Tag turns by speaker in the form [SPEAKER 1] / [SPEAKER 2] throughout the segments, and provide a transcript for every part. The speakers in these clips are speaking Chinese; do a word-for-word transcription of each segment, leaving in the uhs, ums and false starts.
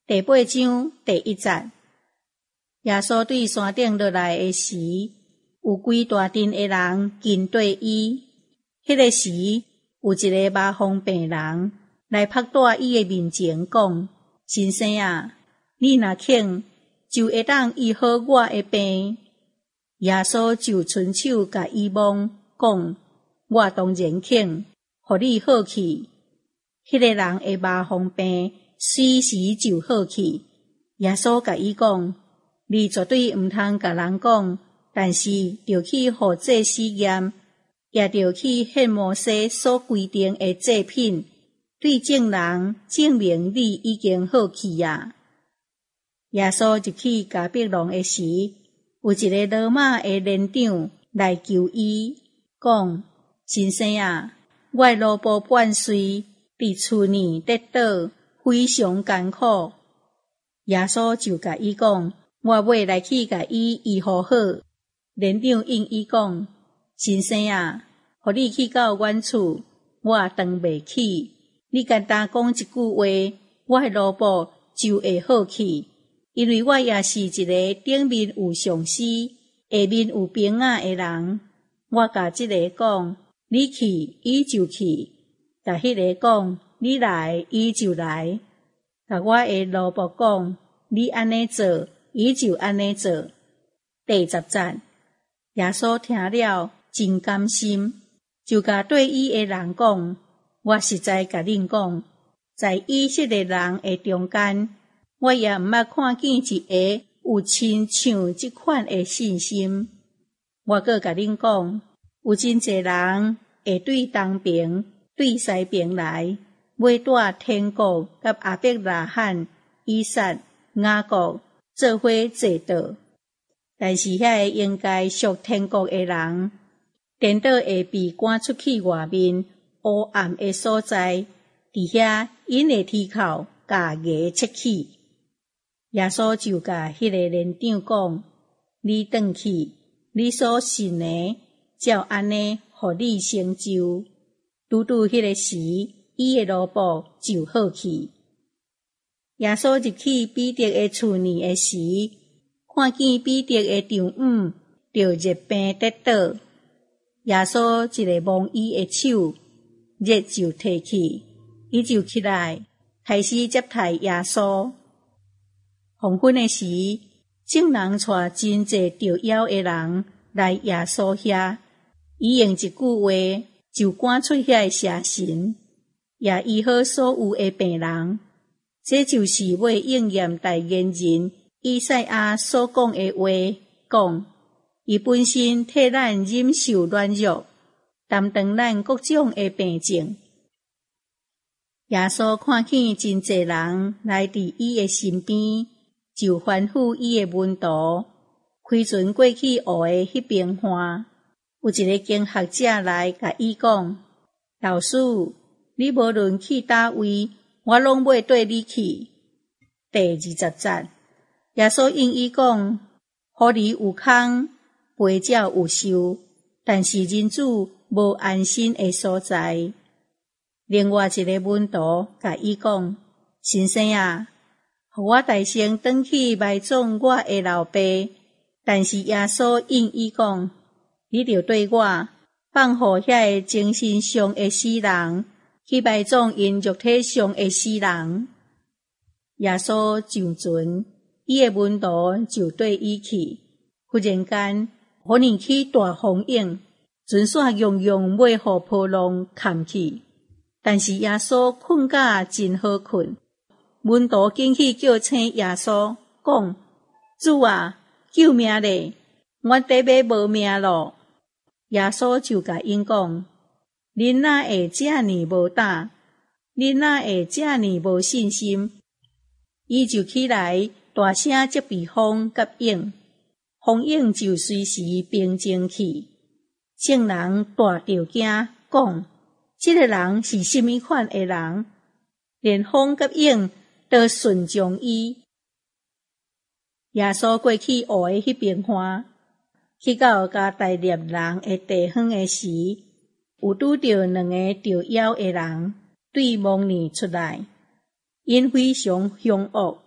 [SPEAKER 1] 第八章第一节，耶稣对山顶落来的时，有规大阵的人跟对伊。迄个时，有一个麻风病人来拍在伊的面前，讲：先生啊，你若肯，就会当医好我的病。耶稣就伸手甲伊摸，讲：我当然肯，互你好去。迄个人的麻风病随时就好去。耶稣甲伊讲：你绝对毋通甲人讲，但是着去互祭司验，也着去献摩西所规定的祭品，对证人证明你已经好去啊。耶稣入去迦百农的时，有一个罗马的连长来求伊，讲：先生啊，我的老婆半岁伫厝里跌倒，非常艰苦。耶稣就甲伊讲：我要来去甲伊医好好。连长应伊讲：先生啊，互你去到阮厝，我当袂起。你简单讲一句话，我的老婆就会好去。因为我也是一个顶面有上司，下面有兵仔的人。我甲这个讲，你去，伊就去；甲迄个讲，你来，伊就来；甲我的老婆讲，你安尼做，伊就安尼做。第十节，耶稣听了真甘心，就甲对伊的人讲：我实在甲恁讲，在以色列人的中间，我也毋捌看见一个有亲像这款的信心。我阁甲恁讲，有真侪人会对东边、对西边来，要带天国甲亚伯拉罕、以撒、雅各做伙坐倒。但是遐个应该属天国的人，颠倒会被赶出去外面黑暗的所在，伫遐因的铁口甲牙切去。耶稣就甲迄个连长讲：你转去，你所信的，照安尼互你成就。拄拄迄个时，伊的老婆就好去。耶稣入去彼得的厝里的时，看见彼得的丈夫着热病跌倒，耶稣一个摸伊的手，热就退去，伊就起来，开始接待耶稣。黄昏的时，众人带真侪着枵的人来耶稣遐，伊用一句话就赶出遐的邪神，也医好所有的病人。这就是要应验大言人以赛亚所讲的话，讲伊本身替咱忍受软弱，担当咱各种的病症。耶稣看见真侪人来伫伊的身边，就吩咐伊的门徒开船过去湖的迄边岸。有一个经学者来甲伊讲：老师，你无论去叨位，我拢要缀你去。第二十节，耶稣应伊讲：狐狸有空，飞鸟有收，但是人子无安身的所在。另外一个门徒甲伊讲：先生啊，互我大声转去埋葬我的老爸。但是耶稣应伊讲：你着对我放互遐个精神上的死人去埋葬因肉体上的死人。耶稣上船，伊的门徒就对伊去。忽然间，忽然起大风影，船线洋洋要互波浪砍去。但是耶稣困甲真好困，门徒紧去叫醒耶稣，讲：主啊，救命咧！阮底要无命咯。耶稣就甲因讲：恁哪会遮尔无胆？恁哪会遮尔无信心？伊就起来，大声责备风甲影，风影就随时平静去。众人大着惊，讲：这个人是甚么款的人？连风甲影都顺从伊。耶稣过去湖的迄边岸，去到加大利人的地方的时，有拄着两个着枵的人对蒙面出来，因非常凶恶，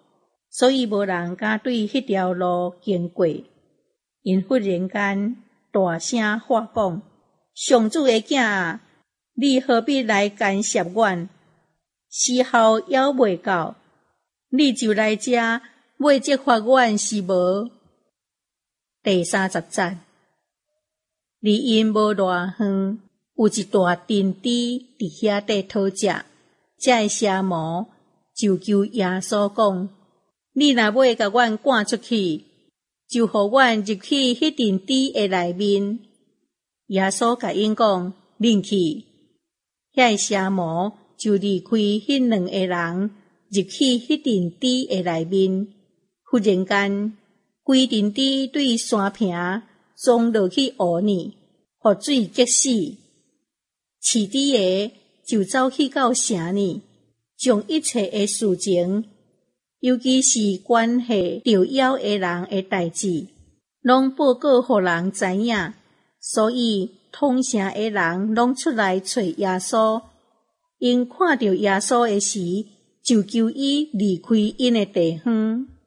[SPEAKER 1] 所以无人敢对迄条路经过。因忽然间大声喝讲：上主的囝啊，你何必来干涉阮？时候还未到，你就来遮要责罚阮是无？第三十节，离因无偌远，有一大阵猪伫遐底讨食，这个邪魔就求耶稣讲：你若要甲阮赶出去，就互阮入去迄阵猪的内面。耶稣甲因讲：恁去。遐个邪魔就离开迄两个人，入去迄阵猪的内面。忽然间，规阵猪对山坪撞落去湖里，互水激死。饲猪的就走去到城里，将一切的事情，尤其是关系着妖的人的代志，拢报告互人知影。所以通城的人拢出来找耶稣。因看到耶稣的时，就求伊离开因的地方。